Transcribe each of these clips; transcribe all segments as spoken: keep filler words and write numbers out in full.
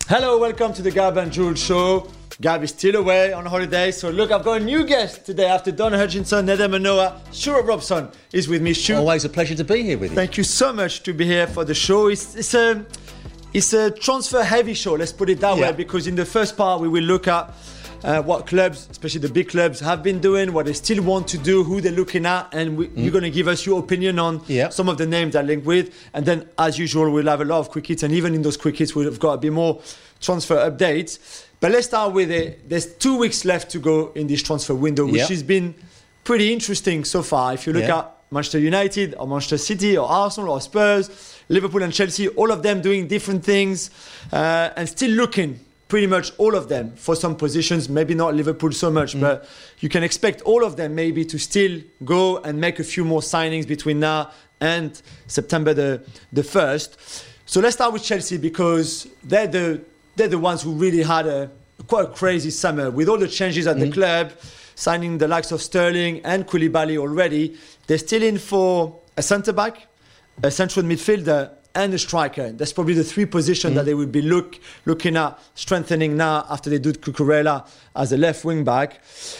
Hello, welcome to the Gab and Jules show. Gab is still away on holiday, so look, I've got a new guest today after Don Hutchinson, Nedum Manoa. Stuart Robson is with me. Stu, always a pleasure to be here with you. Thank you so much to be here for the show. It's, it's a it's a transfer heavy show, let's put it that yeah. way, because in the first part we will look at Uh, what clubs, especially the big clubs, have been doing, what they still want to do, who they're looking at, and we, mm. you're going to give us your opinion on yeah. some of the names that link with. And then, as usual, we'll have a lot of quick hits, and even in those quick hits, we've got a bit more transfer updates. But let's start with it. There's two weeks left to go in this transfer window, which yeah. has been pretty interesting so far. If you look yeah. at Manchester United or Manchester City or Arsenal or Spurs, Liverpool and Chelsea, all of them doing different things uh, and still looking, pretty much all of them, for some positions. Maybe not Liverpool so much, mm. but you can expect all of them maybe to still go and make a few more signings between now and September the, the first. So let's start with Chelsea, because they're the they're the ones who really had a quite a crazy summer with all the changes at mm. the club, signing the likes of Sterling and Koulibaly already. They're still in for a centre-back, a central midfielder, and a striker. That's probably the three positions mm. that they will be look, looking at strengthening now after they do Cucurella as a left wing back.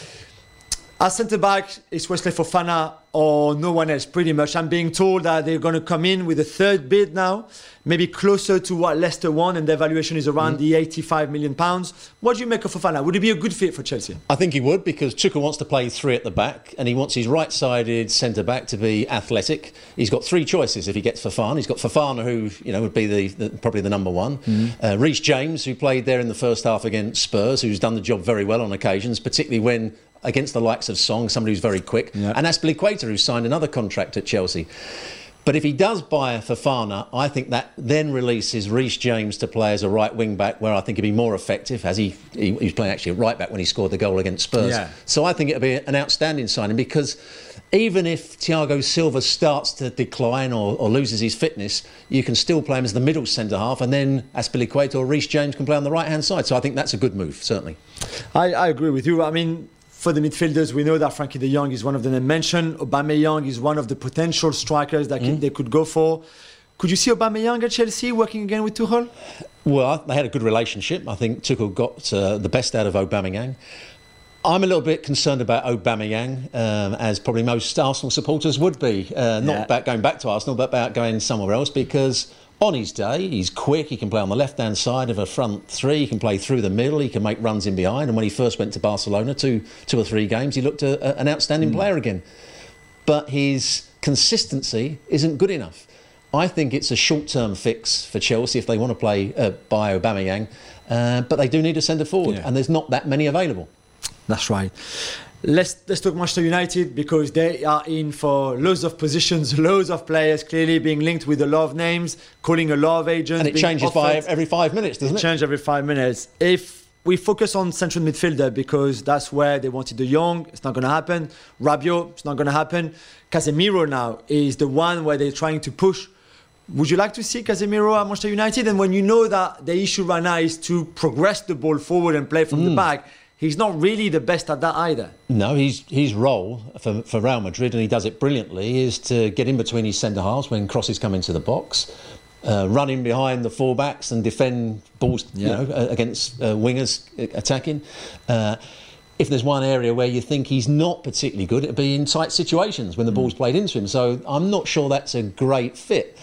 As centre-back, it's Wesley Fofana or no one else, pretty much. I'm being told that they're going to come in with a third bid now, maybe closer to what Leicester won, and their valuation is around mm. the eighty-five million pounds. What do you make of Fofana? Would he be a good fit for Chelsea? I think he would, because Tuchel wants to play three at the back, and he wants his right-sided centre-back to be athletic. He's got three choices if he gets Fofana. He's got Fofana, who you know would be the, the probably the number one. Mm. Uh, Reece James, who played there in the first half against Spurs, who's done the job very well on occasions, particularly when against the likes of Song, somebody who's very quick, yeah. and Azpilicueta, who signed another contract at Chelsea. But if he does buy Fofana, I think that then releases Reece James to play as a right wing back, where I think he'd be more effective, as he, he, he was playing actually at right back when he scored the goal against Spurs. Yeah. So I think it'll be an outstanding signing, because even if Thiago Silva starts to decline or, or loses his fitness, you can still play him as the middle centre half, and then Azpilicueta or Reece James can play on the right hand side. So I think that's a good move, certainly. I, I agree with you. I mean, for the midfielders, we know that Frankie de Jong is one of them mentioned. Aubameyang is one of the potential strikers that can, mm. they could go for. Could you see Aubameyang at Chelsea working again with Tuchel? Well, they had a good relationship. I think Tuchel got uh, the best out of Aubameyang. I'm a little bit concerned about Aubameyang, um, as probably most Arsenal supporters would be. Uh, not yeah. about going back to Arsenal, but about going somewhere else, because on his day, he's quick, he can play on the left-hand side of a front three, he can play through the middle, he can make runs in behind, and when he first went to Barcelona, two, two or three games, he looked a, a, an outstanding mm. player again. But his consistency isn't good enough. I think it's a short-term fix for Chelsea if they want to play uh, by Aubameyang, uh, but they do need a centre-forward, yeah. and there's not that many available. That's right. Let's, let's talk Manchester United, because they are in for loads of positions, loads of players clearly being linked with a lot of names, calling a lot of agents. And it changes five, every five minutes, doesn't it? It changes every five minutes. If we focus on central midfielder, because that's where they wanted De Jong, it's not going to happen. Rabiot, it's not going to happen. Casemiro now is the one where they're trying to push. Would you like to see Casemiro at Manchester United? And when you know that the issue right now is to progress the ball forward and play from mm. the back, he's not really the best at that either. No, he's, his role for, for Real Madrid, and he does it brilliantly, is to get in between his centre-halves when crosses come into the box, uh, run in behind the full-backs and defend balls yeah. you know, against uh, wingers attacking. Uh, if there's one area where you think he's not particularly good, it'd be in tight situations when the mm. ball's played into him. So I'm not sure that's a great fit.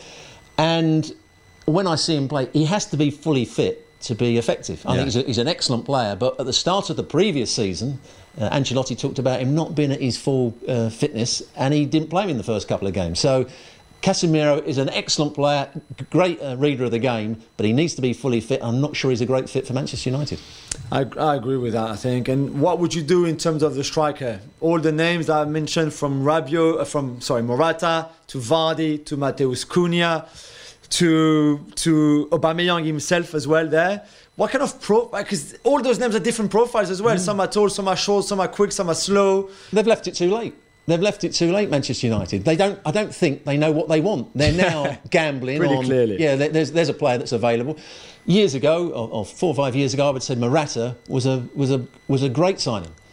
And when I see him play, he has to be fully fit to be effective. I yeah. think he's, a, he's an excellent player, but at the start of the previous season, uh, Ancelotti talked about him not being at his full uh, fitness, and he didn't play him in the first couple of games. So Casemiro is an excellent player, great uh, reader of the game, but he needs to be fully fit. I'm not sure he's a great fit for Manchester United. I, I agree with that, I think. And what would you do in terms of the striker? All the names that I mentioned, from Rabiot, uh, from sorry Morata to Vardy to Mateus Cunha, to to Aubameyang himself as well there. What kind of pro... Because all those names are different profiles as well. Mm. Some are tall, some are short, some are quick, some are slow. They've left it too late. They've left it too late, Manchester United. They don't. I don't think they know what they want. They're now gambling Pretty on... clearly. Yeah, there's, there's a player that's available. Years ago, or, or four or five years ago, I would say Morata was a, was a, was a great signing.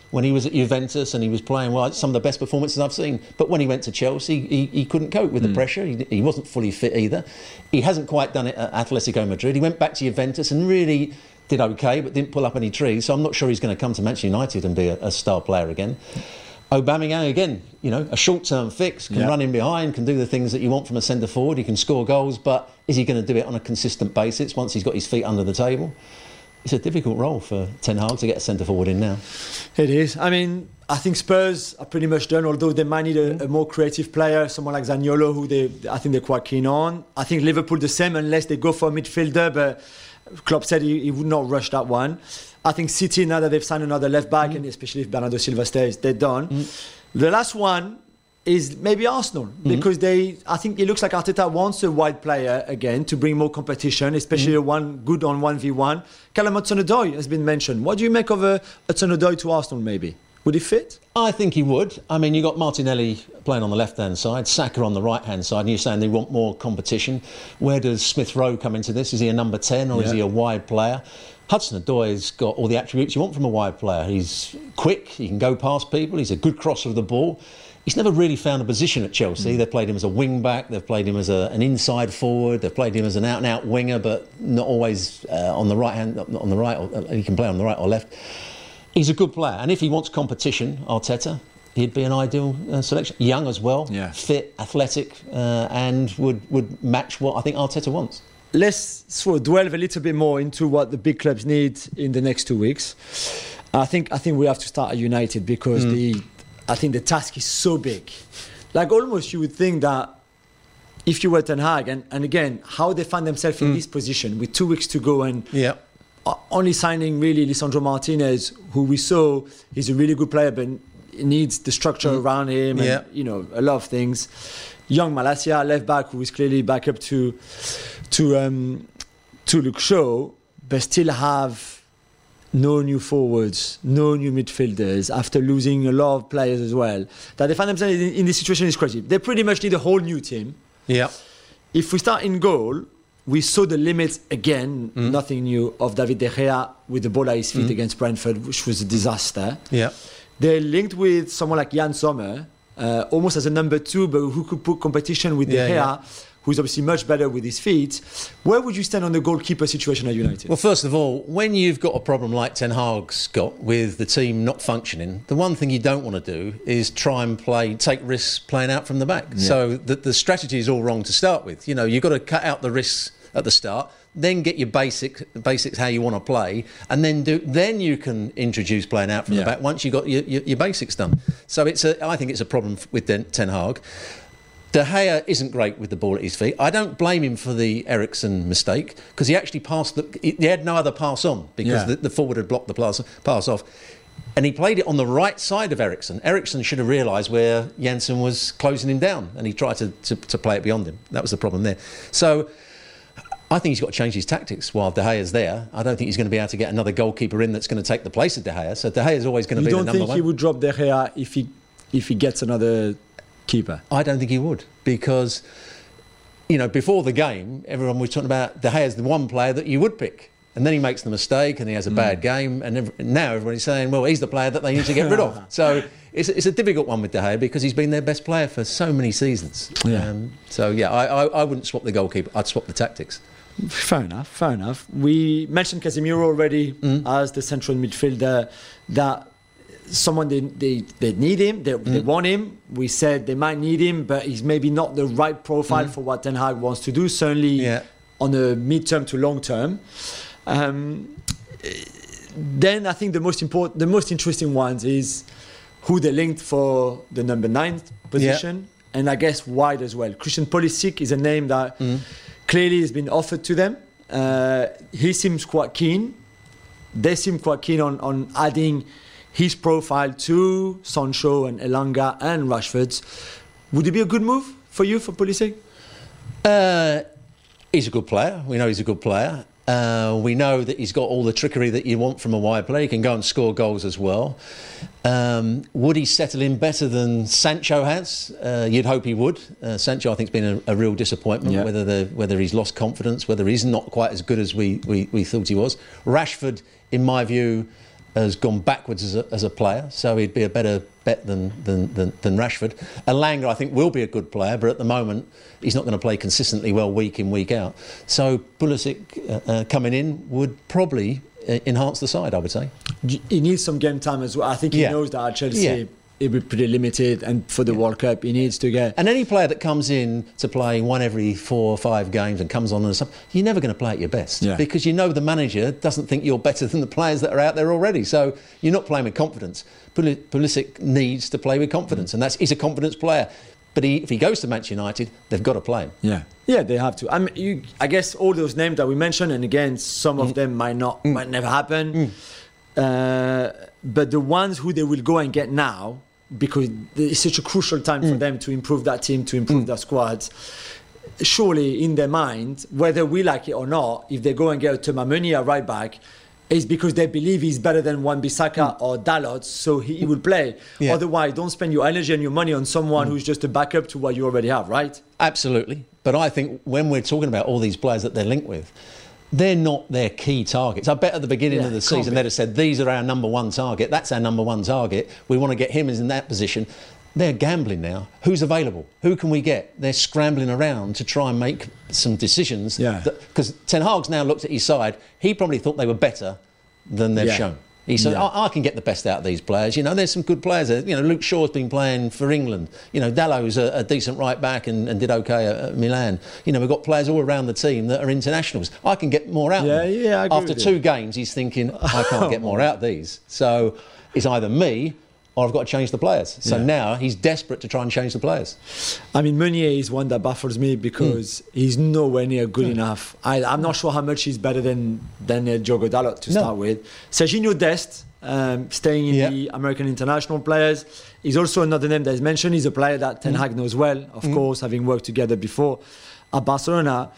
when he was at Juventus and he was playing well. Some of the best performances I've seen. But when he went to Chelsea, he, he couldn't cope with mm. the pressure. He, he wasn't fully fit either. He hasn't quite done it at Atletico Madrid. He went back to Juventus and really did okay, but didn't pull up any trees. So I'm not sure he's going to come to Manchester United and be a, a star player again. Aubameyang, again, you know, a short-term fix, can yep. run in behind, can do the things that you want from a centre-forward, he can score goals, but is he going to do it on a consistent basis once he's got his feet under the table? It's a difficult role for Ten Hag to get a centre-forward in now. It is. I mean, I think Spurs are pretty much done, although they might need a, mm. a more creative player, someone like Zaniolo, who they, I think they're quite keen on. I think Liverpool the same, unless they go for a midfielder, but Klopp said he, he would not rush that one. I think City, now that they've signed another left back, mm. and especially if Bernardo Silva stays, they're done. Mm. The last one is maybe Arsenal, mm. because they, I think it looks like Arteta wants a wide player again to bring more competition, especially mm. one good on one v one. Callum Hudson-Odoi has been mentioned. What do you make of a Hudson-Odoi to Arsenal maybe? Would he fit? I think he would. I mean, you've got Martinelli playing on the left-hand side, Saka on the right-hand side, and you're saying they want more competition. Where does Smith Rowe come into this? Is he a number ten or yeah. is he a wide player? Hudson-Odoi's got all the attributes you want from a wide player. He's quick, he can go past people, he's a good crosser of the ball. He's never really found a position at Chelsea. Mm. They've played him as a wing-back, they've played him as a, an inside forward, they've played him as an out-and-out winger, but not always uh, on the right hand, on the right, or, uh, he can play on the right or left. He's a good player, and if he wants competition, Arteta, he'd be an ideal uh, selection. Young as well, yeah. fit, athletic, uh, and would, would match what I think Arteta wants. Let's sort of delve a little bit more into what the big clubs need in the next two weeks. I think I think we have to start at United, because mm. the I think the task is so big. Like, almost you would think that if you were Ten Hag, and, and again, how they find themselves in mm. this position with two weeks to go and yeah. only signing really Lisandro Martinez, who we saw is a really good player, but needs the structure mm. around him and yeah. you know, a lot of things. Young Malacia, left back, who is clearly back up to to um, to Luke Shaw, but still have no new forwards, no new midfielders, after losing a lot of players as well. That they find themselves in, in this situation is crazy. They pretty much need a whole new team. Yeah. If we start in goal, we saw the limits again, mm. nothing new, of David De Gea with the ball at his feet mm. against Brentford, which was a disaster. Yeah. They're linked with someone like Jan Sommer, uh, almost as a number two, but who could put competition with De Gea, yeah, yeah. who's obviously much better with his feet. Where would you stand on the goalkeeper situation at United? Well, first of all, when you've got a problem like Ten Hag's got with the team not functioning, the one thing you don't want to do is try and play, take risks playing out from the back. Yeah. So the, the strategy is all wrong to start with. You know, you've got to cut out the risks at the start, then get your basic basics how you want to play, and then do then you can introduce playing out from yeah. the back once you've got your, your, your basics done. So it's a, I think it's a problem with Ten Hag. De Gea isn't great with the ball at his feet. I don't blame him for the Eriksen mistake, because he actually passed the, he had no other pass on, because yeah. the, the forward had blocked the pass, pass off. And he played it on the right side of Eriksen. Eriksen should have realised where Janssen was closing him down, and he tried to, to, to play it beyond him. That was the problem there. So I think he's got to change his tactics while De Gea's there. I don't think he's going to be able to get another goalkeeper in that's going to take the place of De Gea. So De Gea is always going to be the number one. You don't think he would drop De Gea if he, if he gets another keeper? I don't think he would, because, you know, before the game, everyone was talking about De Gea's the one player that you would pick. And then he makes the mistake and he has a mm. bad game. And every, now everybody's saying, well, he's the player that they need to get rid of. So it's, it's a difficult one with De Gea, because he's been their best player for so many seasons. Yeah. Um, so, yeah, I, I, I wouldn't swap the goalkeeper. I'd swap the tactics. Fair enough, fair enough. We mentioned Casemiro already mm. as the central midfielder, that someone they, they, they need him, they, mm. they want him. We said they might need him, but he's maybe not the right profile mm. for what Ten Hag wants to do, certainly yeah. on a mid-term to long-term. Um, then I think the most important, the most interesting ones is who they linked for the number nine position, yeah. and I guess wide as well. Christian Pulisic is a name that mm. clearly has been offered to them. Uh, he seems quite keen. They seem quite keen on, on adding his profile to Sancho and Elanga and Rashford's. Would it be a good move for you, for Pulisic? Uh, he's a good player. We know he's a good player. Uh, we know that he's got all the trickery that you want from a wide player. He can go and score goals as well. Um, would he settle in better than Sancho has? Uh, you'd hope he would. Uh, Sancho, I think, has been a, a real disappointment, yeah. whether the, whether he's lost confidence, whether he's not quite as good as we, we, we thought he was. Rashford, in my view, has gone backwards as a, as a player, so he'd be a better bet than, than, than, than Rashford. Elanga, I think, will be a good player, but at the moment he's not going to play consistently well week in, week out. So Pulisic uh, uh, coming in would probably uh, enhance the side, I would say. He needs some game time as well. I think he Yeah. knows that at Chelsea Yeah. it'll be pretty limited, and for the World Cup he needs to get... And any player that comes in to play one every four or five games and comes on and something, you're never going to play at your best Yeah. because you know the manager doesn't think you're better than the players that are out there already. So you're not playing with confidence. Puli- Pulisic needs to play with confidence, and that's he's a confidence player. But he, if he goes to Manchester United, they've got to play him. Yeah, yeah, they have to. I mean, you, I guess all those names that we mentioned, and again, some of Mm. them might not, Mm. might never happen. Mm. Uh, but the ones who they will go and get now, because it's such a crucial time for Mm. them to improve that team, to improve Mm. their squads. Surely, in their mind, whether we like it or not, if they go and get Thomas Meunier right back, it's because they believe he's better than Wan-Bissaka or Dalot, so he, he will play. Yeah. Otherwise, don't spend your energy and your money on someone who's just a backup to what you already have, right? Absolutely. But I think when we're talking about all these players that they're linked with, they're not their key targets. I bet at the beginning Yeah, of the can't season be. they'd have said, these are our number one target, that's our number one target, we want to get him in that position. They're gambling now. Who's available? Who can we get? They're scrambling around to try and make some decisions. Yeah. Because Ten Hag's now looked at his side, he probably thought they were better than they've Yeah. shown. He said, Yeah. I, I can get the best out of these players. You know, there's some good players there. You know, Luke Shaw's been playing for England. You know, Dallow's a, a decent right back and, and did OK at, at Milan. You know, we've got players all around the team that are internationals. I can get more out Yeah, of them. yeah, I agree After with two you. games, he's thinking, I can't get more out of these. So it's either me or I've got to change the players. So Yeah. now he's desperate to try and change the players. I mean, Meunier is one that baffles me because Hmm. he's nowhere near good enough. I, I'm not sure how much he's better than than uh, Diogo Dalot to No. start with. Serginho Dest, um, staying in Yeah. the American international players, is also another name that is mentioned. He's a player that Ten Hag knows well, of Mm. course, having worked together before at Barcelona.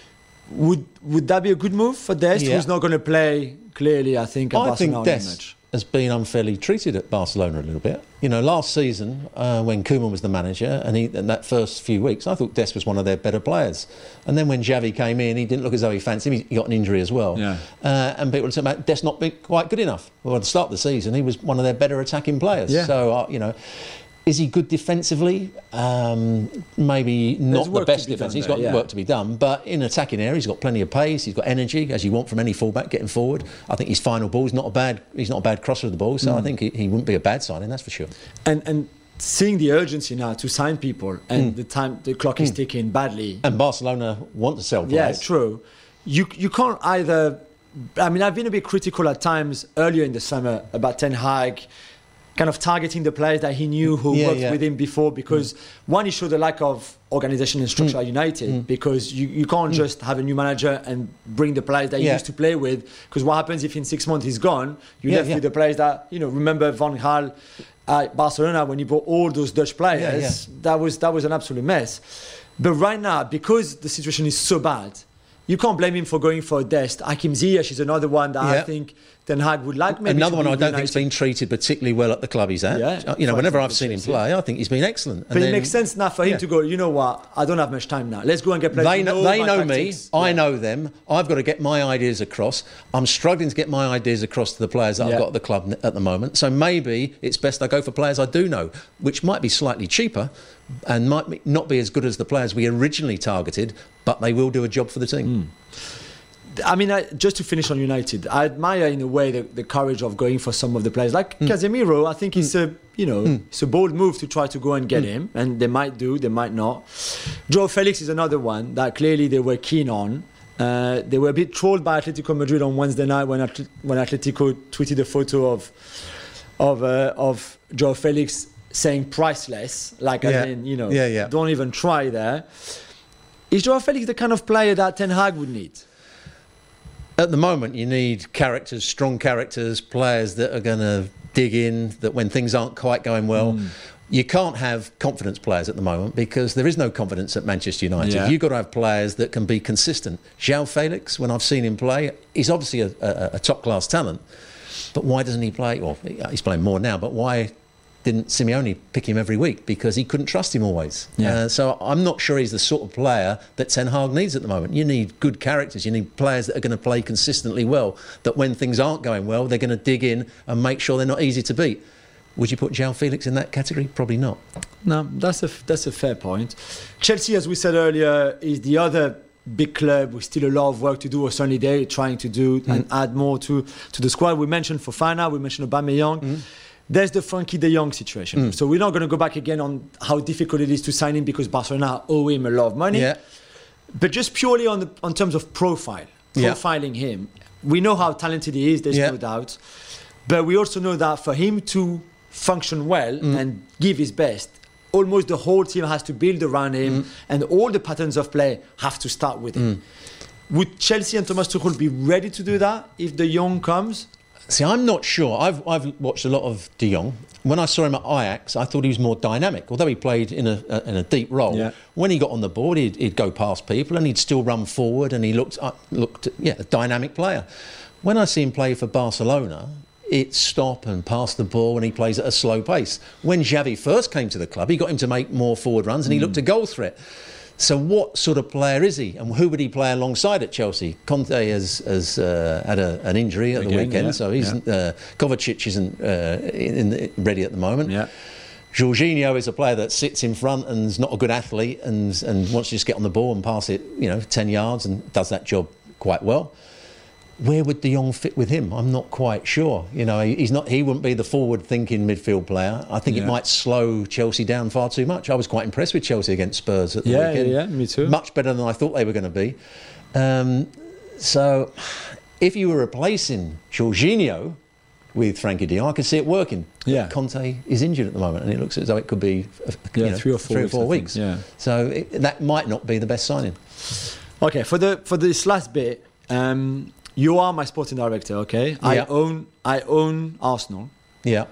Would would that be a good move for Dest, Yeah. who's not going to play clearly, I think, at I think Barcelona all that Dest much? has been unfairly treated at Barcelona a little bit. You know, last season uh, when Koeman was the manager and he, in that first few weeks, I thought Dest was one of their better players. And then when Xavi came in, he didn't look as though he fancied him. He got an injury as well. Yeah. Uh, and people were saying about Dest not being quite good enough. Well, at the start of the season, he was one of their better attacking players. Yeah. So, uh, you know, is he good defensively? Um, maybe not the work to best be done defence. He's there, got yeah. work to be done. But in attacking area, he's got plenty of pace. He's got energy, as you want from any fullback getting forward. I think his final ball is not a bad. He's not a bad crosser of the ball. So I think he, he wouldn't be a bad signing. That's for sure. And and seeing the urgency now to sign people and the time the clock is ticking badly. And Barcelona want to sell Yeah, players. true. You you can't either. I mean, I've been a bit critical at times earlier in the summer about Ten Hag, kind of targeting the players that he knew who Yeah, worked yeah. with him before, because one, he showed a lack of organisation and structure at United, because you, you can't just have a new manager and bring the players that he Yeah. used to play with, because what happens if in six months he's gone? You're Yeah, left yeah. with the players that, you know, remember Van Gaal at Barcelona when he brought all those Dutch players, Yeah, that was that was an absolute mess. But right now, because the situation is so bad, you can't blame him for going for a Dest. Hakim Ziyech is another one that I Yeah. think Ten Hag would like. Maybe Another to one be I don't think's United. been treated particularly well at the club he's at. Yeah, you know, for whenever I've example, seen him Chelsea. play, I think he's been excellent. But And it then- makes sense now for him Yeah. to go, you know what, I don't have much time now. Let's go and get players. They who know, they my know tactics. me. I Yeah. know them. I've got to get my ideas across. I'm struggling to get my ideas across to the players that Yeah. I've got at the club n- at the moment. So maybe it's best I go for players I do know, which might be slightly cheaper and might be- not be as good as the players we originally targeted, but they will do a job for the team. I mean, I, just to finish on United, I admire in a way the, the courage of going for some of the players. Like Casemiro, I think it's a you know it's a bold move to try to go and get him, and they might do, they might not. Joao Felix is another one that clearly they were keen on. Uh, they were a bit trolled by Atletico Madrid on Wednesday night when Atl- when Atletico tweeted a photo of of uh, of Joao Felix saying priceless, like Yeah. as in you know, Yeah, yeah. don't even try there. Is Joao Felix the kind of player that Ten Hag would need? At the moment, you need characters, strong characters, players that are going to dig in, that when things aren't quite going well. You can't have confidence players at the moment because there is no confidence at Manchester United. Yeah. You've got to have players that can be consistent. João Felix, when I've seen him play, he's obviously a, a, a top-class talent. But why doesn't he play? Well, he's playing more now, but why didn't Simeone pick him every week because he couldn't trust him always. Yeah. Uh, so I'm not sure he's the sort of player that Ten Hag needs at the moment. You need good characters. You need players that are going to play consistently well, that when things aren't going well, they're going to dig in and make sure they're not easy to beat. Would you put João Felix in that category? Probably not. No, that's a, that's a fair point. Chelsea, as we said earlier, is the other big club with still a lot of work to do, or certainly they're trying to do mm. and add more to, to the squad. We mentioned Fofana, we mentioned Aubameyang. Mm. There's the Frankie de Jong situation. Mm. So we're not going to go back again on how difficult it is to sign him because Barcelona owe him a lot of money. Yeah. But just purely on the on terms of profile, profiling yeah. him, we know how talented he is, there's yeah. no doubt. But we also know that for him to function well mm. and give his best, almost the whole team has to build around him mm. and all the patterns of play have to start with him. Mm. Would Chelsea and Thomas Tuchel be ready to do that if de Jong comes? See, I'm not sure. I've I've watched a lot of de Jong. When I saw him at Ajax, I thought he was more dynamic. Although he played in a, a in a deep role, yeah. when he got on the board, he'd, he'd go past people and he'd still run forward, and he looked uh, looked yeah a dynamic player. When I see him play for Barcelona, it's stop and pass the ball, and he plays at a slow pace. When Xavi first came to the club, he got him to make more forward runs, and he mm. looked a goal threat. So what sort of player is he, and who would he play alongside at Chelsea? Conte has, has uh, had a, an injury at Again, the weekend, yeah, so he's yeah. uh, Kovacic isn't uh, in the, ready at the moment. Yeah. Jorginho is a player that sits in front and is not a good athlete, and and wants to just get on the ball and pass it, you know, ten yards, and does that job quite well. Where would de Jong fit with him? I'm not quite sure. You know, he's not. He wouldn't be the forward-thinking midfield player. I think yeah. it might slow Chelsea down far too much. I was quite impressed with Chelsea against Spurs at the yeah, weekend. Yeah, yeah, me too. Much better than I thought they were going to be. Um, so, if you were replacing Jorginho with Frankie de Jong, I could see it working. Yeah. Conte is injured at the moment, and it looks as though it could be yeah, you know, three or four three weeks. Or four weeks. Yeah. So it, that might not be the best signing. Okay, for the for this last bit. Um, You are my sporting director, okay? Yeah. I own I own Arsenal. Yeah.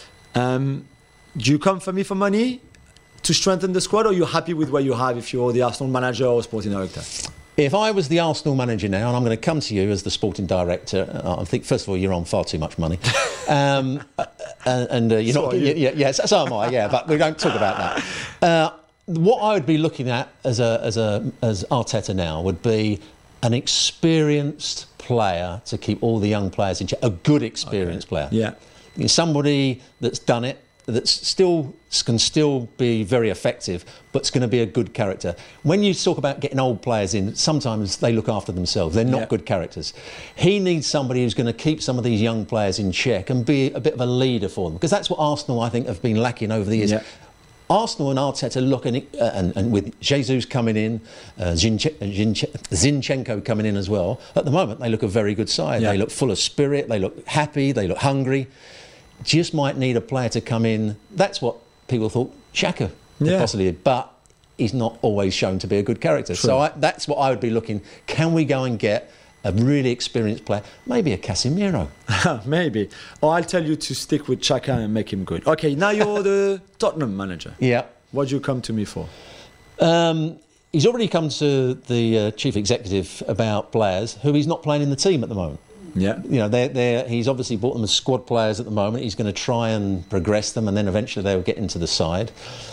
Um, do you come for me for money to strengthen the squad, or are you happy with what you have if you're the Arsenal manager or sporting director? If I was the Arsenal manager now, and I'm going to come to you as the sporting director, uh, I think first of all you're on far too much money, um, and, and uh, you're so not. you. Yeah, yes, so am I. Yeah, but we don't talk about that. Uh, what I would be looking at as a as a as Arteta now would be an experienced player to keep all the young players in check. A good experienced okay. player. Yeah. Somebody that's done it, that still can still be very effective, but's going to be a good character. When you talk about getting old players in, sometimes they look after themselves. They're not yeah. good characters. He needs somebody who's going to keep some of these young players in check and be a bit of a leader for them, because that's what Arsenal, I think, have been lacking over the years. Yeah. Arsenal and Arteta looking, uh, and, and with Jesus coming in, uh, Zinche- Zinche- Zinchenko coming in as well, at the moment they look a very good side. Yeah. They look full of spirit, they look happy, they look hungry. Just might need a player to come in. That's what people thought Xhaka could yeah. possibly do, but he's not always shown to be a good character. True. So I, that's what I would be looking. Can we go and get a really experienced player, maybe a Casemiro? Maybe. Or I'll tell you to stick with Xhaka and make him good. Okay, now you're the Tottenham manager. Yeah. What do you come to me for? Um, he's already come to the uh, chief executive about players who he's not playing in the team at the moment. Yeah. You know, they're, they're, he's obviously bought them as squad players at the moment. He's going to try and progress them, and then eventually they'll get into the side.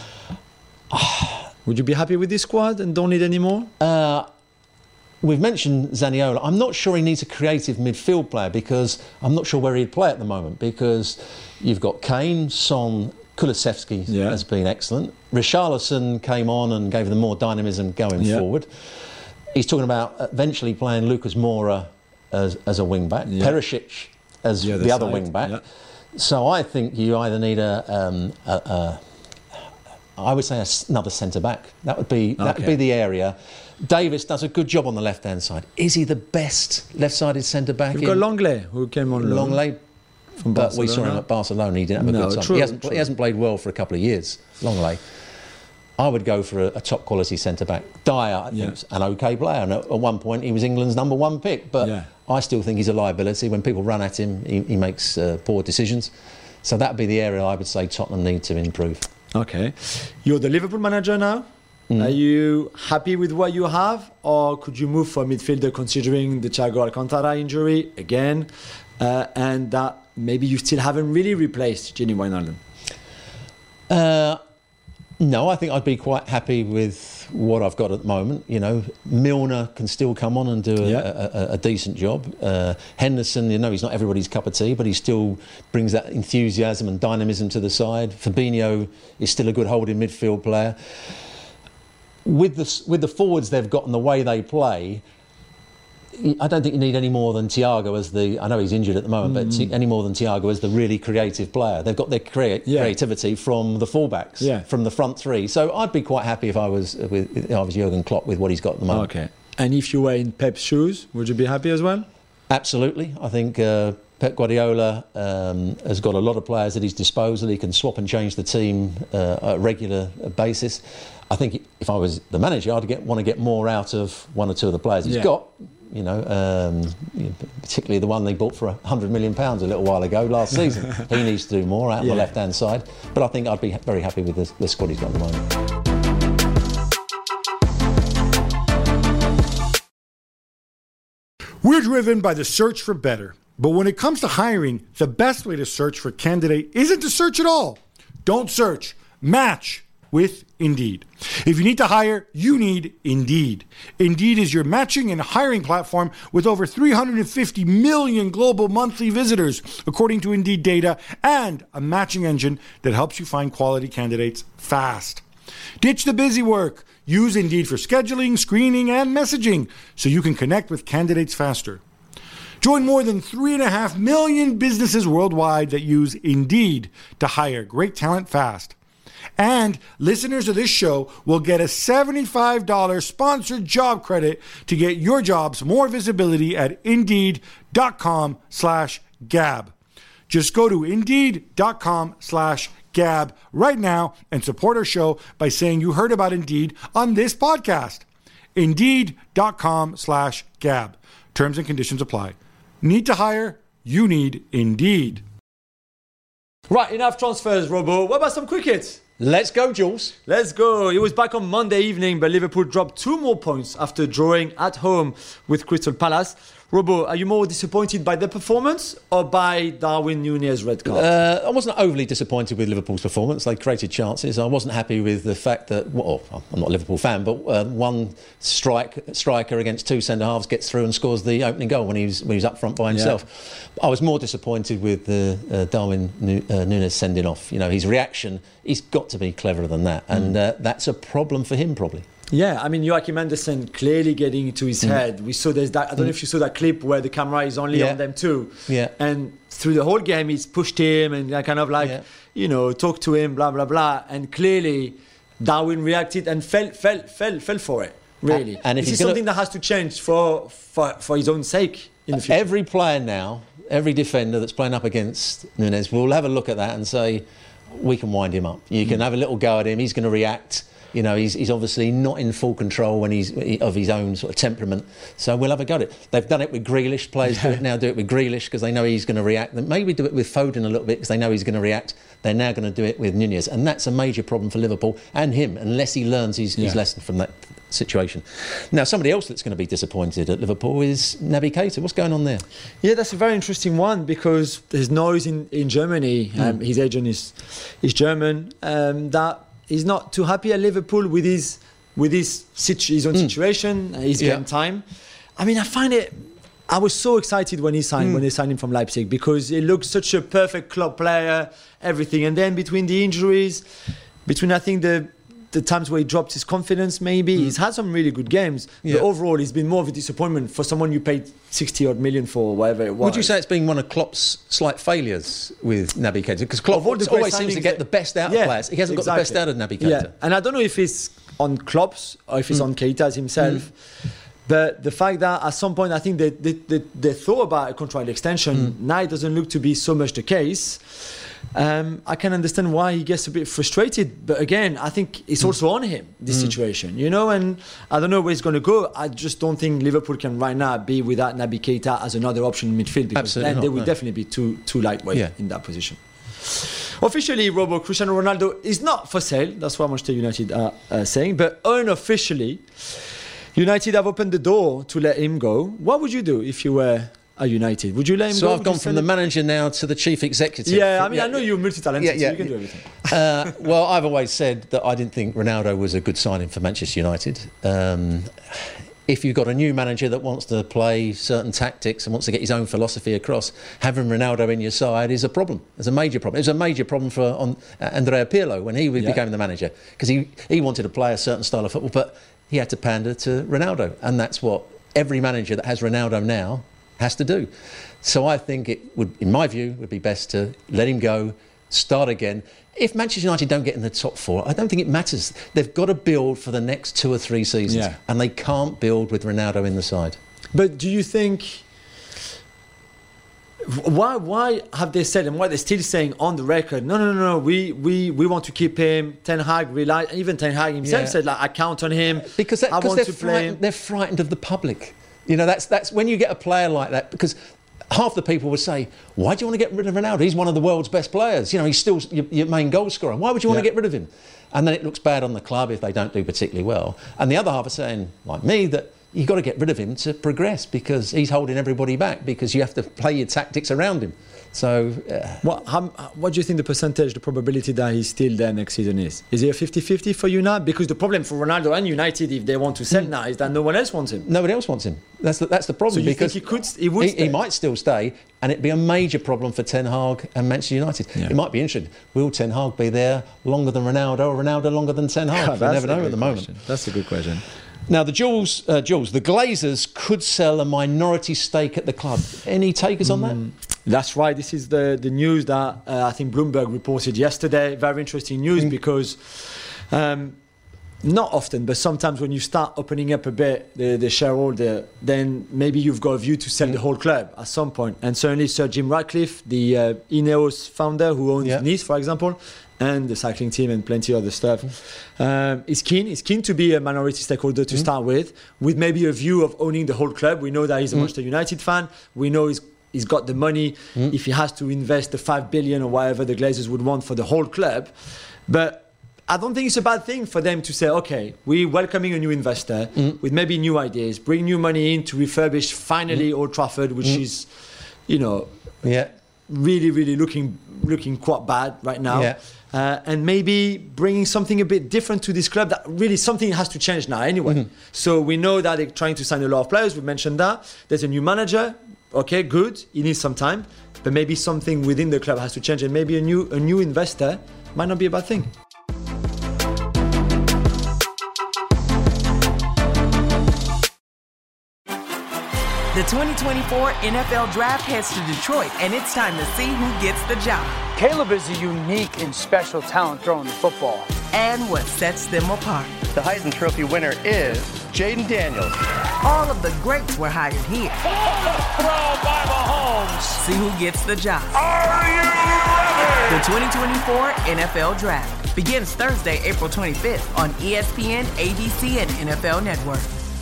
Would you be happy with this squad and don't need any more? Uh, We've mentioned Zaniolo. I'm not sure he needs a creative midfield player, because I'm not sure where he'd play at the moment, because you've got Kane, Son, Kulusevski yeah. has been excellent. Richarlison came on and gave them more dynamism going yeah. forward. He's talking about eventually playing Lucas Moura as, as a wing-back, yeah. Perisic as the other, the other wing-back. Yeah. So I think you either need a... Um, a, a I would say another centre-back. That would be that okay. would be the area. Davis does a good job on the left-hand side. Is he the best left-sided centre-back? You've got Longley, who came on loan. Longley, from but Barcelona. we saw him at Barcelona. He didn't have a no, good time. True, he, hasn't, true. he hasn't played well for a couple of years, Longley. I would go for a, a top-quality centre-back. Dyer, I think, yeah. is an OK player. And at, at one point, he was England's number one pick. But yeah. I still think he's a liability. When people run at him, he, he makes uh, poor decisions. So that would be the area I would say Tottenham need to improve. Okay. You're the Liverpool manager now. Mm. Are you happy with what you have, or could you move for a midfielder considering the Thiago Alcantara injury again, uh, and that maybe you still haven't really replaced Gini Wijnaldum? Uh, no, I think I'd be quite happy with what I've got at the moment. You know, Milner can still come on and do a, Yeah. a, a, a decent job. Uh, Henderson, you know, he's not everybody's cup of tea, but he still brings that enthusiasm and dynamism to the side. Fabinho is still a good holding midfield player. With the with the forwards they've got and the way they play, I don't think you need any more than Thiago as the. I know he's injured at the moment, mm. but t- any more than Thiago as the really creative player. They've got their crea- yeah. creativity from the fullbacks, yeah. from the front three. So I'd be quite happy if I was with if I was Jurgen Klopp with what he's got at the moment. Okay. And if you were in Pep's shoes, would you be happy as well? Absolutely. I think uh, Pep Guardiola um, has got a lot of players at his disposal. He can swap and change the team uh, at a regular basis. I think if I was the manager, I'd get, want to get more out of one or two of the players he's yeah. got. You know, um, particularly the one they bought for one hundred million pounds a little while ago last season. He needs to do more out on yeah. the left-hand side. But I think I'd be very happy with the, the squad he's got at the moment. We're driven by the search for better. But when it comes to hiring, the best way to search for a candidate isn't to search at all. Don't search. Match with Indeed. If you need to hire, you need Indeed. Indeed is your matching and hiring platform with over three hundred fifty million global monthly visitors, according to Indeed data, and a matching engine that helps you find quality candidates fast. Ditch the busy work. Use Indeed for scheduling, screening, and messaging so you can connect with candidates faster. Join more than three and a half million businesses worldwide that use Indeed to hire great talent fast. And listeners of this show will get a seventy-five dollars sponsored job credit to get your jobs more visibility at Indeed.com slash Gab. Just go to Indeed.com slash Gab right now and support our show by saying you heard about Indeed on this podcast. Indeed.com slash Gab. Terms and conditions apply. Need to hire? You need Indeed. Right, enough transfers, Robo. What about some cricket? Let's go, Jules. Let's go. It was back on Monday evening, but Liverpool dropped two more points after drawing at home with Crystal Palace. Robo, are you more disappointed by the performance or by Darwin Núñez's red card? Uh, I wasn't overly disappointed with Liverpool's performance. They created chances. I wasn't happy with the fact that, well, I'm not a Liverpool fan, but uh, one strike striker against two centre-halves gets through and scores the opening goal when he was, when he was up front by himself. Yeah. I was more disappointed with the uh, Darwin Núñez sending off. You know, his reaction, he's got to be cleverer than that. And mm. uh, that's a problem for him, probably. Yeah, I mean, Joachim Andersen clearly getting into his mm. head. We saw there's that, I don't mm. know if you saw that clip where the camera is only yeah. on them too. Yeah. And through the whole game, he's pushed him and kind of like, yeah. you know, talked to him, blah, blah, blah. And clearly, Darwin reacted and fell, fell, fell, fell for it, really. And if this is gonna... something that has to change for, for, for his own sake in the future. Every player now, every defender that's playing up against Núñez will have a look at that and say, we can wind him up. You can mm. have a little go at him. He's going to react. You know, he's, he's obviously not in full control when he's of his own sort of temperament. So we'll have a go at it. They've done it with Grealish. Players yeah. do it now. Do it with Grealish because they know he's going to react. Maybe do it with Foden a little bit because they know he's going to react. They're now going to do it with Núñez, and that's a major problem for Liverpool and him unless he learns his, yeah. his lesson from that situation. Now, somebody else that's going to be disappointed at Liverpool is Naby Keita. What's going on there? Yeah, that's a very interesting one because there's noise in in Germany. Mm. Um, his agent is is German. Um, that. He's not too happy at Liverpool with his with his, situ- his own mm. situation, his yeah. game time. I mean, I find it. I was so excited when he signed mm. when they signed him from Leipzig because he looked such a perfect club player, everything. And then between the injuries, between I think the the times where he dropped his confidence, maybe mm. he's had some really good games. Yeah. But overall, he's been more of a disappointment for someone you paid sixty odd million for, whatever it was. Would you say it's been one of Klopp's slight failures with Naby Keita? Because Klopp always seems to get the best out yeah, of players. He hasn't exactly. got the best out of Naby Keita. Yeah. And I don't know if it's on Klopp's or if it's mm. on Keita's himself. Mm. But the fact that at some point I think they, they, they, they thought about a contract extension, mm. now it doesn't look to be so much the case. Um, I can understand why he gets a bit frustrated, but again, I think it's also on him, this mm. situation, you know, and I don't know where he's going to go. I just don't think Liverpool can right now be without Naby Keita as another option in midfield because Absolutely then not, they would no. definitely be too too lightweight yeah. in that position. Officially, Robo, Cristiano Ronaldo is not for sale. That's what Manchester United are uh, saying, but unofficially, United have opened the door to let him go. What would you do if you were at United. Would you let him so go? I've Would gone you from sell the him? manager now to the chief executive. Yeah, I mean, Yeah, I know you're multi-talented, yeah, yeah, so you can do yeah. everything. Uh, well, I've always said that I didn't think Ronaldo was a good signing for Manchester United. Um, if you've got a new manager that wants to play certain tactics and wants to get his own philosophy across, having Ronaldo in your side is a problem. It's a major problem. It was a major problem for on, uh, Andrea Pirlo when he Yeah. became the manager, because he, he wanted to play a certain style of football, but he had to pander to Ronaldo, and that's what every manager that has Ronaldo now has to do. So I think it would, in my view, would be best to let him go, start again. If Manchester United don't get in the top four, I don't think it matters. They've got to build for the next two or three seasons, Yeah. and they can't build with Ronaldo in the side. But do you think... Why why have they said, and why they're still saying on the record, no, no, no, no, we, we, we want to keep him. Ten Hag, rely, even Ten Hag himself Yeah. said, like, I count on him. Because that, I 'cause want they're, to play frightened, him. they're frightened of the public. You know, that's that's when you get a player like that, because half the people would say, why do you want to get rid of Ronaldo? He's one of the world's best players. You know, he's still your, your main goal scorer. Why would you want Yeah. to get rid of him? And then it looks bad on the club if they don't do particularly well. And the other half are saying, like me, that you've got to get rid of him to progress, because he's holding everybody back, because you have to play your tactics around him. So, uh, What, how, what do you think the percentage, the probability that he's still there next season is? Is it a fifty-fifty for you now? Because the problem for Ronaldo and United, if they want to sell now, is that no one else wants him. nobody else wants him. That's the, that's the problem. So you because think he could, he would he, stay? he might still stay, and it'd be a major problem for Ten Hag and Manchester United. Yeah. It might be interesting. Will Ten Hag be there longer than Ronaldo, or Ronaldo longer than Ten Hag? You never know at the moment. That's a good question. Now, the Jules, uh, Jules, the Glazers could sell a minority stake at the club. Any takers on that? That's right. This is the, the news that uh, I think Bloomberg reported yesterday. Very interesting news because um, not often, but sometimes when you start opening up a bit the, the shareholder, then maybe you've got a view to sell the whole club at some point. And certainly Sir Jim Ratcliffe, the uh, Ineos founder who owns Yeah. Nice, for example, and the cycling team and plenty of other stuff, um, is keen. He's keen to be a minority stakeholder to start with, with maybe a view of owning the whole club. We know that he's a Manchester United fan. We know he's he's got the money if he has to invest the five billion or whatever the Glazers would want for the whole club. But I don't think it's a bad thing for them to say, okay, we're welcoming a new investor with maybe new ideas, bring new money in to refurbish finally Old Trafford, which is, you know, Yeah. really, really looking looking quite bad right now. Yeah. Uh, and maybe bringing something a bit different to this club, that really something has to change now anyway. Mm-hmm. So we know that they're trying to sign a lot of players. We mentioned that. There's a new manager. Okay, good. He needs some time. But maybe something within the club has to change, and maybe a new a new investor might not be a bad thing. The twenty twenty-four N F L Draft heads to Detroit, and it's time to see who gets the job Caleb is a unique and special talent throwing the football. and what sets them apart. The Heisman Trophy winner is Jaden Daniels. All of the greats were hired here. Throw by Mahomes. See who gets the job. Are you ready? The twenty twenty-four N F L Draft begins Thursday, April twenty-fifth on E S P N, A B C, and N F L Network.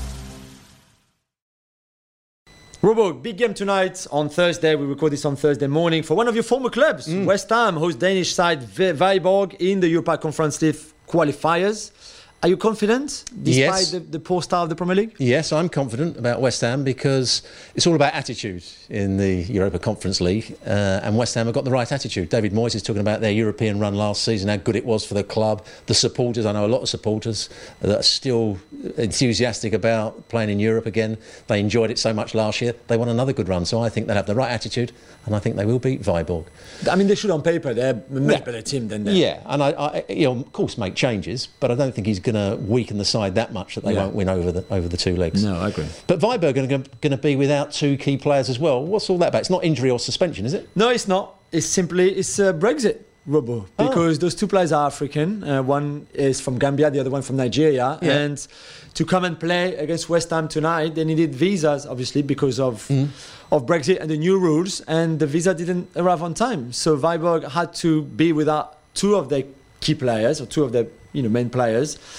Robo, big game tonight on Thursday. We record this on Thursday morning for one of your former clubs. Mm. West Ham hosts Danish side Vi- Viborg in the Europa Conference League qualifiers. Are you confident despite Yes. the, the poor start of the Premier League? Yes, I'm confident about West Ham because it's all about attitude in the Europa Conference League, uh, and West Ham have got the right attitude. David Moyes is talking about their European run last season, how good it was for the club, the supporters. I know a lot of supporters that are still enthusiastic about playing in Europe again. They enjoyed it so much last year. They want another good run, so I think they have the right attitude, and I think they will beat Viborg. I mean, they should on paper. They're a much Yeah. better team than them. Yeah, and I, I, you know, of course, make changes, but I don't think he's going to weaken the side that much that they Yeah. won't win over the over the two legs. No, I agree. But Viborg are going to be without two key players as well. What's all that about? It's not injury or suspension, is it? No, it's not. It's simply it's uh, Brexit, Robo, because those two players are African. Uh, one is from Gambia, the other one from Nigeria. Yeah. And to come and play against West Ham tonight, they needed visas, obviously, because of of Brexit and the new rules. And the visa didn't arrive on time, so Viborg had to be without two of their key players or two of their you know main players.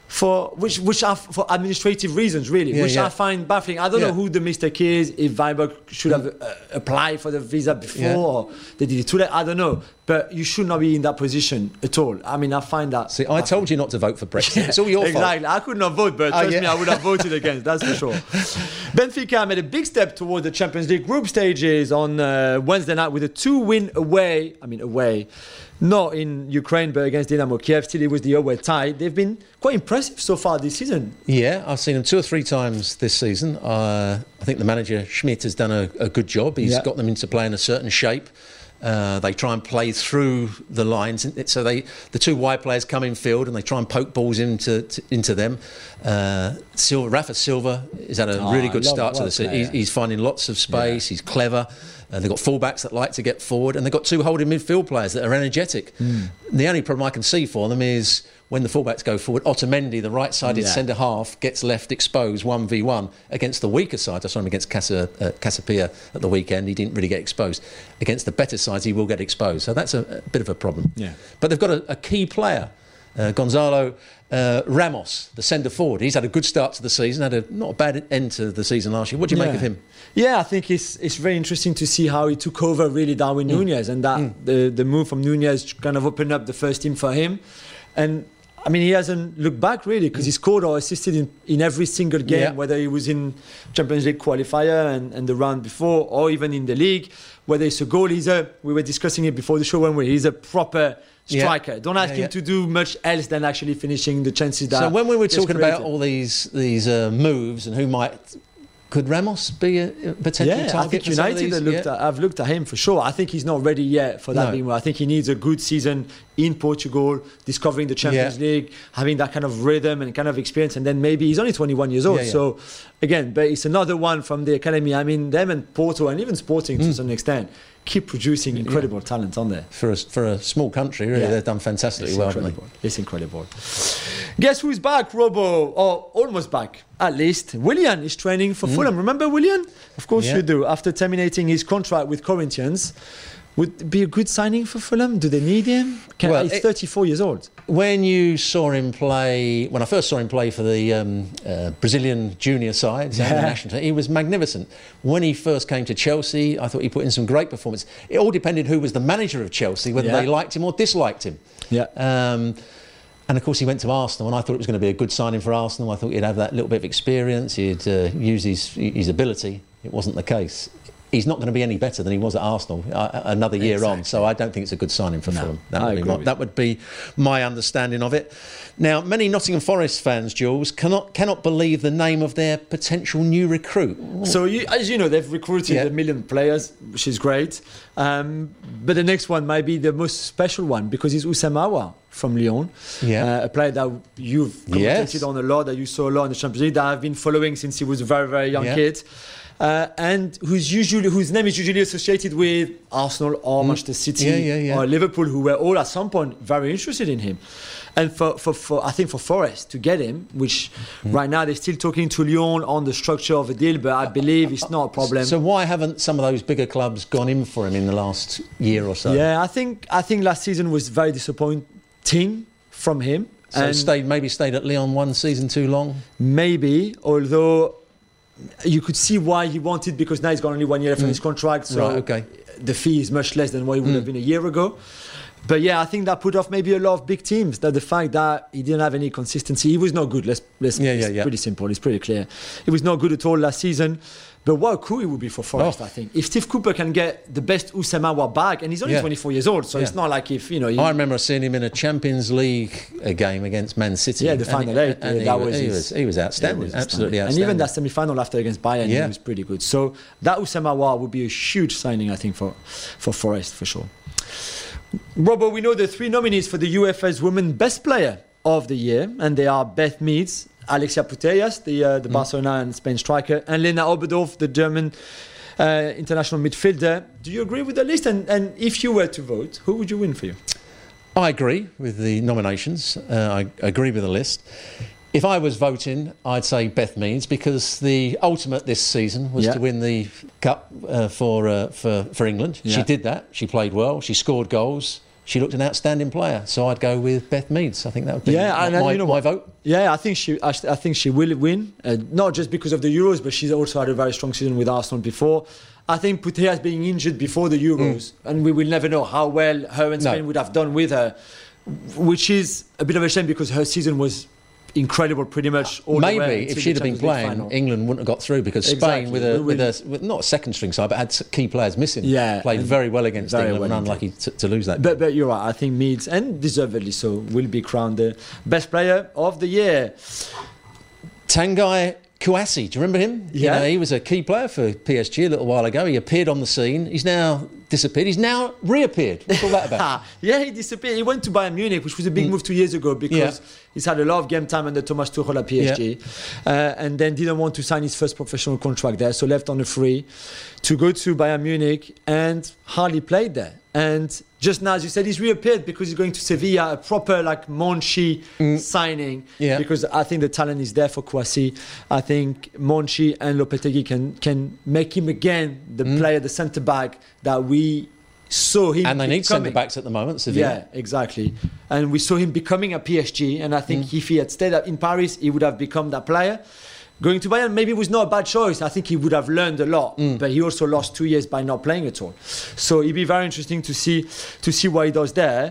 For which, which are for administrative reasons, really, Yeah, which yeah. I find baffling. I don't Yeah. know who the mistake is. If Viber should have uh, applied for the visa before, Yeah. or they did it too late. I don't know. But you should not be in that position at all. I mean, I find that. See, I told you not to vote for Brexit. It's all your fault. Exactly. I could not vote, but Oh, trust yeah. me, I would have voted against. That's for sure. Benfica made a big step toward the Champions League group stages on uh, Wednesday night with a two-win away. I mean, away. Not in Ukraine, but against Dynamo Kiev. Still, it was the away tie. They've been quite impressive so far this season. Yeah, I've seen them two or three times this season. Uh, I think the manager, Schmidt, has done a, a good job. He's Yeah. got them into playing a certain shape. Uh, they try and play through the lines, so they the two wide players come in field and they try and poke balls into to, into them. Uh, Silva, Rafa Silva has had a Oh, really I good love start to well the season. player. He's, he's finding lots of space. He's clever. Uh, they've got fullbacks that like to get forward, and they've got two holding midfield players that are energetic. Mm. The only problem I can see for them is when the fullbacks go forward, Otamendi, the right-sided Yeah. centre half, gets left exposed one v one against the weaker side. I saw him against Casa, uh, Casapia at the weekend. He didn't really get exposed. Against the better sides, he will get exposed. So that's a, a bit of a problem. Yeah. But they've got a, a key player, uh, Gonzalo uh, Ramos, the centre forward. He's had a good start to the season, had a not a bad end to the season last year. What do you Yeah. make of him? Yeah, I think it's it's very interesting to see how he took over really Darwin Mm. Nunez, and that the the move from Nunez kind of opened up the first team for him. And I mean, he hasn't looked back really because he scored or assisted in, in every single game, Yeah. whether he was in Champions League qualifier and, and the round before, or even in the league. Whether it's a goal, he's a. We were discussing it before the show when we he's a proper Yeah. striker. Don't ask Yeah, him yeah. to do much else than actually finishing the chances that. So when we were gets talking about created. all these these uh, moves and who might, could Ramos be a a potential Yeah, I target? think for some of United these? have looked Yeah. at, I've looked at him for sure. I think he's not ready yet for that No. big move. I think he needs a good season in Portugal, discovering the Champions Yeah. League, having that kind of rhythm and kind of experience, and then maybe he's only twenty-one years old. Yeah, yeah. So again, but it's another one from the academy. I mean, them and Porto and even Sporting Mm. to some extent keep producing incredible talent on there. For a, for a small country, really, Yeah. they've done fantastically It's well, haven't incredible. It's incredible. Guess who's back, Robo? Or almost back, at least. Willian is training for Fulham. Remember Willian? Of course Mm. Yeah. you do. After terminating his contract with Corinthians, would it be a good signing for Fulham? Do they need him? Can, Well, he's it- thirty-four years old. When you saw him play, when I first saw him play for the um, uh, Brazilian junior sides and the Yeah. national team, he was magnificent. When he first came to Chelsea, I thought he put in some great performance. It all depended who was the manager of Chelsea, whether Yeah. they liked him or disliked him. Yeah. Um, and of course, he went to Arsenal, and I thought it was going to be a good signing for Arsenal. I thought he'd have that little bit of experience, he'd uh, use his his ability. It wasn't the case. He's not going to be any better than he was at Arsenal uh, another year on, so I don't think it's a good signing for No, Fulham. That I would, be agree my, with that would be my understanding of it. Now, many Nottingham Forest fans, Jules, cannot cannot believe the name of their potential new recruit. So, you, as you know, they've recruited Yeah. a million players, which is great. Um, but the next one might be the most special one because it's Usamawa from Lyon, Yeah. uh, a player that you've commentated Yes. on a lot, that you saw a lot in the Champions League, that I've been following since he was a very, very young Yeah. kid. Uh, and who's usually whose name is usually associated with Arsenal or Manchester City Yeah, yeah, yeah. or Liverpool, who were all at some point very interested in him. And for, for, for I think for Forest to get him, which Mm. right now they're still talking to Lyon on the structure of a deal, but I believe it's not a problem. So why haven't some of those bigger clubs gone in for him in the last year or so? Yeah, I think I think last season was very disappointing from him. So and stayed, maybe stayed at Lyon one season too long? maybe, although you could see why he wanted, because now he's got only one year left on his contract, so Right, okay. the fee is much less than what it would have been a year ago. But yeah, I think that put off maybe a lot of big teams. That the fact that he didn't have any consistency, he was not good. Let's, let's Yeah, yeah, it's yeah. pretty simple. It's pretty clear. He was not good at all last season. But what cool it would be for Forest, Oh. I think. If Steve Cooper can get the best Usamawa back, and he's only Yeah. twenty-four years old, so Yeah. it's not like if, you know... He, I remember seeing him in a Champions League uh, game against Man City. Yeah, the And final he- eight, and yeah, he, that wa- was he his- was he was outstanding, Yeah, it was absolutely outstanding. outstanding. And even that semi-final after against Bayern, Yeah. he was pretty good. So that Usamawa would be a huge signing, I think, for, for Forest, for sure. Robert, we know the three nominees for the U F A's Women Best Player of the Year, and they are Beth Meads, Alexia Putellas, the, uh, the Barcelona and Spain striker, and Lena Oberdorf, the German uh, international midfielder. Do you agree with the list? And, and if you were to vote, who would you win for you? I agree with the nominations. Uh, I agree with the list. If I was voting, I'd say Beth Meads, because the ultimate this season was Yeah. to win the cup uh, for, uh, for for England. Yeah. She did that. She played well. She scored goals. she looked an outstanding player. So I'd go with Beth Meads. I think that would be Yeah, my, and, and my, you know my what? vote. Yeah, I think she. I, I think she will win, uh, not just because of the Euros, but she's also had a very strong season with Arsenal before. I think Putellas being injured before the Euros, mm. and we will never know how well her and Spain no. would have done with her, which is a bit of a shame because her season was incredible pretty much all Maybe the way. if she'd have been playing, final. England wouldn't have got through because Exactly. Spain, with a, We with will- a with not a second string side, but had key players missing, Yeah, played and very well against very England well and unlucky to, to lose that. But, but you're right, I think Meads, and deservedly so, will be crowned the best player of the year. Tanguy Kouassi, do you remember him? You Yeah. know, he was a key player for P S G a little while ago. He appeared on the scene. He's now disappeared. He's now reappeared. What's all that about? Yeah, he disappeared. He went to Bayern Munich, which was a big Mm. move two years ago because Yeah. he's had a lot of game time under Thomas Tuchel at P S G, uh, and then didn't want to sign his first professional contract there, so left on a free to go to Bayern Munich and hardly played there. And just now, as you said, he's reappeared because he's going to Sevilla, a proper like Monchi signing. Yeah. Because I think the talent is there for Kouassi. I think Monchi and Lopetegui can can make him again the player, the centre back that we saw him. And they need becoming. centre backs at the moment, Sevilla. Yeah, exactly. And we saw him becoming a P S G. And I think if he had stayed in Paris, he would have become that player. Going to Bayern maybe was not a bad choice. I think he would have learned a lot, but he also lost two years by not playing at all. So it'd be very interesting to see to see what he does there.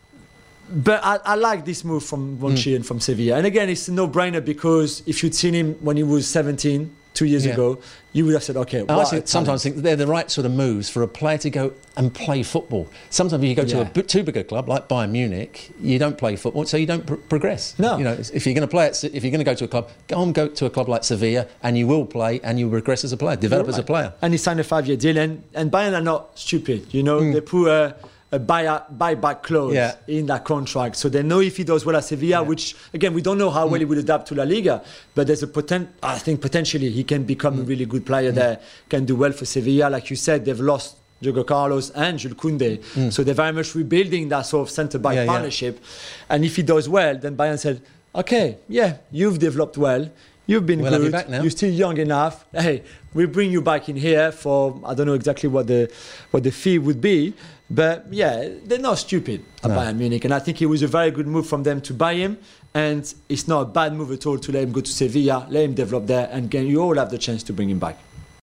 But I, I like this move from Monchi and from Sevilla. And again, it's a no-brainer because if you'd seen him when he was seventeen, two years Yeah. ago, you would have said, okay, I what actually a sometimes talent. think they're the right sort of moves for a player to go and play football. Sometimes if you go to Yeah. a b- too big a club like Bayern Munich, you don't play football, so you don't pr- progress. No. You know, if you're going to play at, Se- if you're going to go to a club, go and go to a club like Sevilla, and you will play and you regress as a player, develop You're as a right. player. And he signed a five-year deal. And, and Bayern are not stupid. You know, they put a, a buy buyback clause Yeah. in that contract. So they know if he does well at Sevilla, which, again, we don't know how well he would adapt to La Liga. But there's a potent, I think potentially he can become a really good player there, can do well for Sevilla. Like you said, they've lost Diogo Carlos and Jules Koundé. So they're very much rebuilding that sort of centre-back Yeah, yeah. partnership. And if he does well, then Bayern said, okay, yeah, you've developed well. You've been We'll have good. you back now. You're still young enough. Hey, we bring you back in here for I don't know exactly what the what the fee would be, but yeah, they're not stupid at No. Bayern Munich, and I think it was a very good move from them to buy him. And it's not a bad move at all to let him go to Sevilla, let him develop there, and again, you all have the chance to bring him back.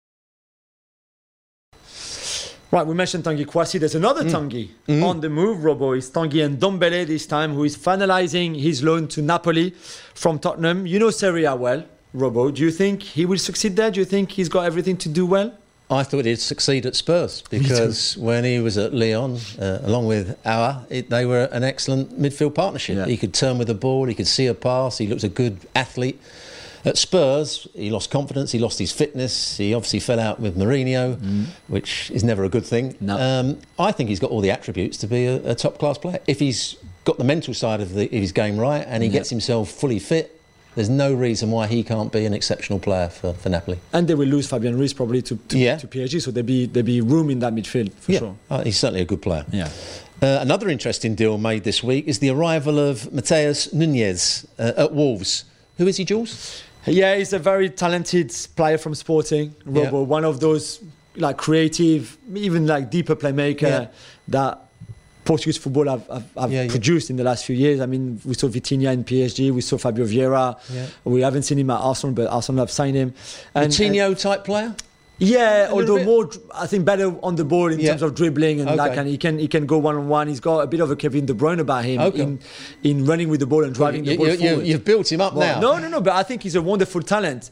Right, we mentioned Tanguy Kouassi. There's another Tanguy on the move, Robo. It's Tanguy and Ndombele this time, who is finalising his loan to Napoli from Tottenham. You know Serie A well, Robo. Do you think he will succeed there? Do you think he's got everything to do well? I thought he'd succeed at Spurs because when he was at Lyon, uh, along with Aouar, it, they were an excellent midfield partnership. Yeah. He could turn with the ball, he could see a pass, he looked a good athlete. At Spurs, he lost confidence, he lost his fitness, he obviously fell out with Mourinho, which is never a good thing. No. Um, I think he's got all the attributes to be a, a top-class player. If he's got the mental side of, the, of his game right and he Yeah. gets himself fully fit, there's no reason why he can't be an exceptional player for, for Napoli. And they will lose Fabian Ruiz probably to, to, Yeah. to P S G, so there'll be, there'll be room in that midfield for yeah, sure. uh, he's certainly a good player. Yeah. Uh, another interesting deal made this week is the arrival of Mateus Nunez uh, at Wolves. Who is he, Jules? Yeah, he's a very talented player from Sporting, Robo. Yeah. One of those like creative, even like deeper playmaker Yeah. that Portuguese football have, have, have Yeah, yeah. produced in the last few years. I mean, we saw Vitinha in P S G, we saw Fabio Vieira. Yeah. We haven't seen him at Arsenal, but Arsenal have signed him. And, and- Coutinho type player? yeah, A little although bit. more, dr- I think better on the ball in Yeah. terms of dribbling and Okay. that kind. He can he can go one on one. He's got a bit of a Kevin De Bruyne about him Okay. in in running with the ball and driving You, the ball you, you, forward. you've built him up Well, now. No, no, no. But I think he's a wonderful talent.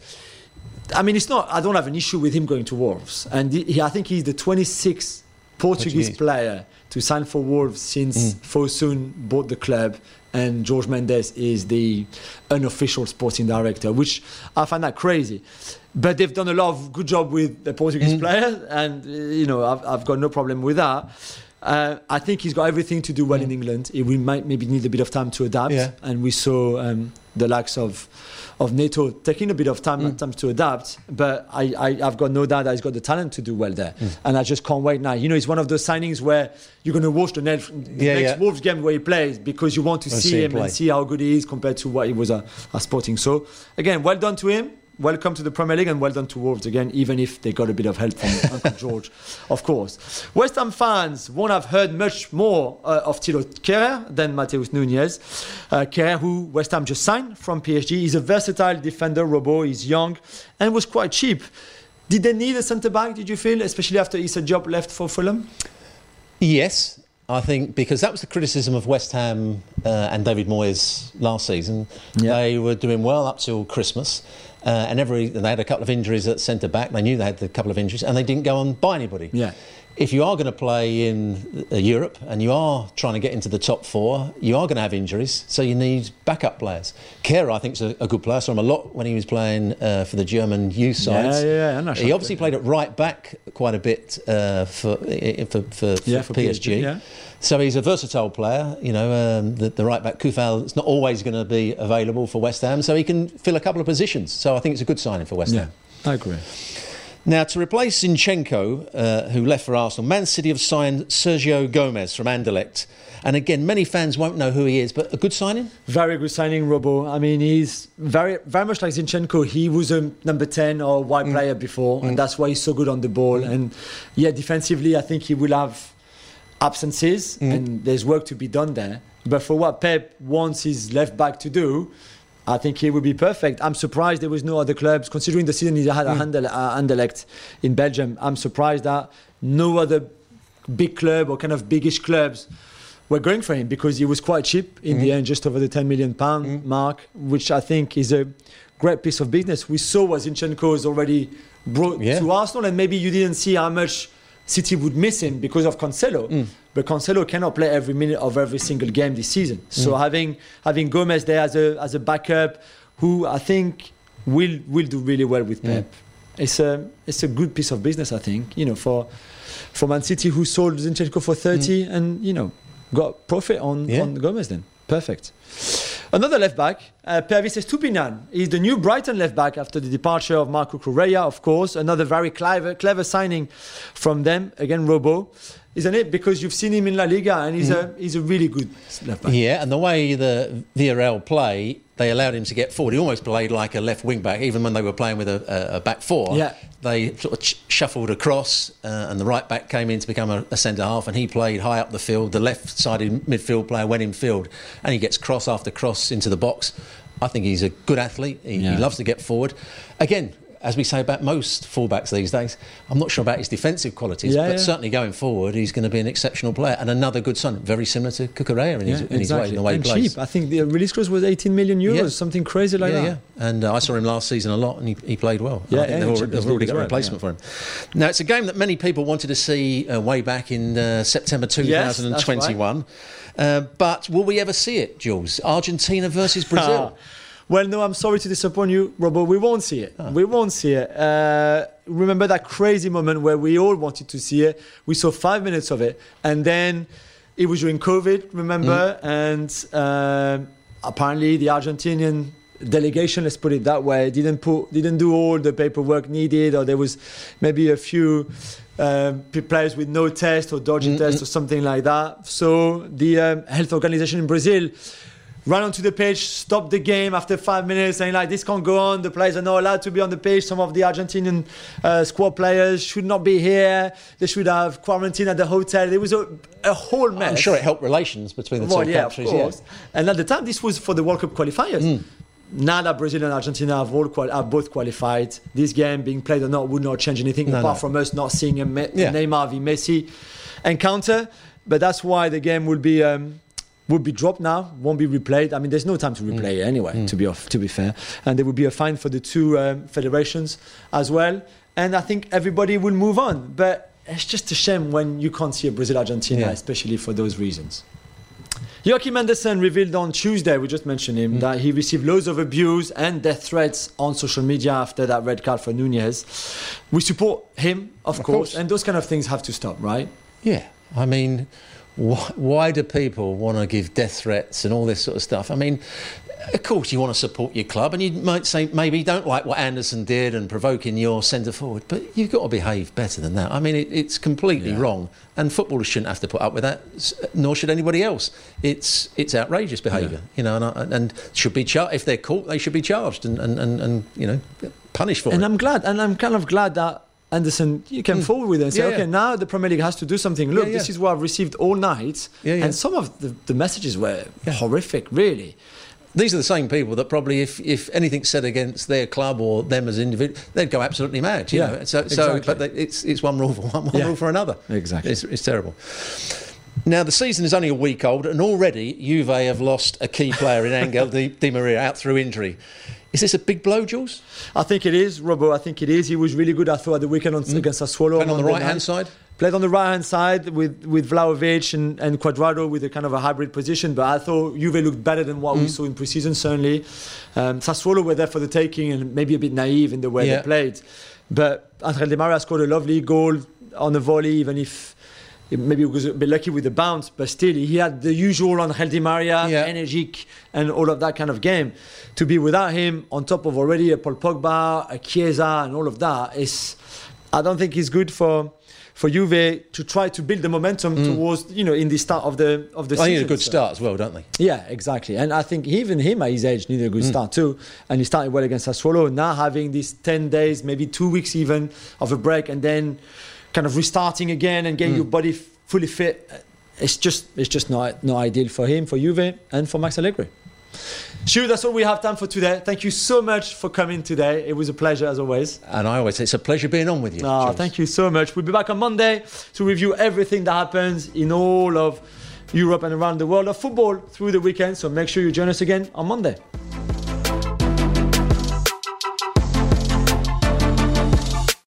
I mean, it's not. I don't have an issue with him going to Wolves, and he, he- I think he's the twenty-sixth Portuguese Portuguese. player to sign for Wolves since Fosun bought the club, and Jorge Mendes is the unofficial sporting director, which I find that crazy. But they've done a lot of good job with the Portuguese player, and uh, you know I've, I've got no problem with that. Uh, I think he's got everything to do well in England. He we might maybe need a bit of time to adapt, Yeah. and we saw um, the likes of of Neto taking a bit of time at times to adapt. But I, I I've got no doubt that he's got the talent to do well there, and I just can't wait now. You know, it's one of those signings where you're going to watch the next, the Yeah, next yeah. Wolves game where he plays because you want to Wanna see, see him him play. and see how good he is compared to what he was at, at Sporting. So again, well done to him. welcome to the Premier League and well done to Wolves again, even if they got a bit of help from Uncle George, of course. West Ham fans won't have heard much more uh, of Thilo Kehrer than Matheus Nunes. Uh, Kehrer, who West Ham just signed from P S G, he's a versatile defender, Robo. He's young and was quite cheap. Did they need a centre-back, did you feel, especially after Issa Diop left for Fulham? Yes, I think, because that was the criticism of West Ham uh, and David Moyes last season. Yeah. They were doing well up till Christmas, uh, and every they had a couple of injuries at centre-back. They knew they had a couple of injuries, and they didn't go and buy anybody. Yeah. If you are going to play in uh, Europe and you are trying to get into the top four, you are going to have injuries, so you need backup players. Kehrer, I think, is a, a good player. I saw him a lot when he was playing uh, for the German youth sides. Yeah, yeah, yeah. He obviously played at right back quite a bit uh, for, for, for, for, yeah, for for P S G. P S G, yeah. So he's a versatile player. You know, um, the, the right back, Kufal, is not always going to be available for West Ham, so he can fill a couple of positions. So I think it's a good signing for West Yeah, Ham. I agree. Now, to replace Zinchenko, uh, who left for Arsenal, Man City have signed Sergio Gomez from Anderlecht. And again, many fans won't know who he is, but a good signing? Very good signing, Robo. I mean, he's very very much like Zinchenko. He was a number ten or wide mm. player before, mm. and that's why he's so good on the ball. Mm. And yeah, defensively, I think he will have absences, mm. and there's work to be done there. But for what Pep wants his left back to do, I think he would be perfect. I'm surprised there was no other clubs, considering the season he had at mm. uh, Anderlecht in Belgium. I'm surprised that no other big club or kind of biggish clubs were going for him, because he was quite cheap in mm. the end, just over the ten million pound mm. mark, which I think is a great piece of business. We saw what Zinchenko is already brought yeah. to Arsenal, and maybe you didn't see how much City would miss him because of Cancelo. Mm. But Cancelo cannot play every minute of every single game this season. So mm. having having Gomez there as a as a backup, who I think will will do really well with Pep, mm. it's a it's a good piece of business, I think. You know, for for Man City, who sold Zinchenko for thirty mm. and you know got profit on yeah. on Gomez then. Perfect. Another left back, uh, Pervis Estupiñán. He's the new Brighton left back after the departure of Marco Correa, of course. Another very clever, clever signing from them. Again, Robo, isn't it? Because you've seen him in La Liga, and he's mm. a he's a really good left back. Yeah, and the way the Villarreal play, they allowed him to get forward. He almost played like a left wing back, even when they were playing with a, a, a back four. Yeah. They sort of ch- shuffled across, uh, and the right back came in to become a, a centre half, and he played high up the field. The left-sided midfield player went in field, and he gets cross after cross into the box. I think he's a good athlete. He, yeah. he loves to get forward. Again, as we say about most fullbacks these days, I'm not sure about his defensive qualities, yeah, but yeah. certainly going forward, he's going to be an exceptional player and another good son, very similar to Cucurella in, yeah, his, in exactly. his way, in the way and he plays. cheap. I think the release clause was eighteen million euros, yeah. something crazy like yeah, that. Yeah, and uh, I saw him last season a lot, and he, he played well. Yeah, I think yeah, they've already, they've already got a well, replacement yeah. for him. Now, it's a game that many people wanted to see uh, way back in uh, September twenty twenty-one. Yes, uh, but will we ever see it, Jules? Argentina versus Brazil? Well, no, I'm sorry to disappoint you, Robo. We won't see it. Oh. We won't see it. Uh, remember that crazy moment where we all wanted to see it? We saw five minutes of it, and then it was during COVID, remember? Mm. And uh, apparently the Argentinian delegation, let's put it that way, didn't put, didn't do all the paperwork needed, or there was maybe a few uh, players with no test or dodgy mm-hmm. test or something like that. So the um, health organization in Brazil ran onto the pitch, stopped the game after five minutes, saying like, this can't go on. The players are not allowed to be on the pitch. Some of the Argentinian uh, squad players should not be here. They should have quarantine at the hotel. It was a, a whole mess. I'm sure it helped relations between the well, two yeah, countries. Of course. Yeah. And at the time, this was for the World Cup qualifiers. Mm. Now that Brazil and Argentina have, all quali- have both qualified, this game being played or not would not change anything, no, apart no. from us not seeing a Me- yeah. Neymar v Messi encounter. But that's why the game will be... Um, would be dropped now, won't be replayed. I mean, there's no time to replay mm. it anyway, mm. to be off, to be fair. And there will be a fine for the two um, federations as well. And I think everybody will move on. But it's just a shame when you can't see a Brazil-Argentina, yeah. especially for those reasons. Joachim Andersen revealed on Tuesday, we just mentioned him, mm. that he received loads of abuse and death threats on social media after that red card for Nunez. We support him, of, of course, course, and those kind of things have to stop, right? Yeah, I mean... Why do people want to give death threats and all this sort of stuff? I mean, of course you want to support your club, and you might say maybe you don't like what Anderson did and provoking your centre forward, but you've got to behave better than that. I mean, it, it's completely yeah. wrong, and footballers shouldn't have to put up with that, nor should anybody else. It's it's outrageous behaviour, yeah. you know, and, and should be char- if they're caught, they should be charged, and, and, and, and you know, punished for and it. I'm glad, and I'm kind of glad that Anderson, you came mm. forward with it and say, yeah, okay, yeah. now the Premier League has to do something. Look, yeah, yeah. this is what I've received all night. Yeah, yeah. And some of the, the messages were yeah. horrific, really. These are the same people that probably, if, if anything's said against their club or them as individuals, they'd go absolutely mad. You yeah, know? So, exactly. so, but they, it's it's one rule for one, one yeah. rule for another. Exactly. It's, it's terrible. Now, the season is only a week old, and already Juve have lost a key player in Angel Di, Di Maria out through injury. Is this a big blow, Jules? I think it is, Robbo. I think it is. He was really good, I thought, at the weekend on, mm. against Sassuolo. Playing on the right-hand side? Played on the right-hand side with, with Vlahovic and, and Cuadrado with a kind of a hybrid position. But I thought Juve looked better than what mm. we saw in pre-season, certainly. Um, Sassuolo were there for the taking and maybe a bit naive in the way yeah. they played. But Angel Di Maria scored a lovely goal on the volley, even if maybe he was a bit lucky with the bounce, but still he had the usual Angel Di Maria, yeah. energetic and all of that kind of game. To be without him on top of already a Paul Pogba, a Chiesa and all of that, is, I don't think it's good for for Juve to try to build the momentum mm. towards, you know, in the start of the of the I season. need a good so. start as well, don't they? Yeah, exactly. And I think even him at his age needed a good mm. start too. And he started well against Sassuolo. Now having these ten days, maybe two weeks even of a break and then kind of restarting again and getting mm. your body fully fit, it's just it's just not not ideal for him, for Juve, and for Max Allegri. Shu, that's all we have time for today. Thank you so much for coming today. It was a pleasure as always. And I always say it's a pleasure being on with you. Oh, Jules. thank you so much. We'll be back on Monday to review everything that happens in all of Europe and around the world of football through the weekend. So make sure you join us again on Monday.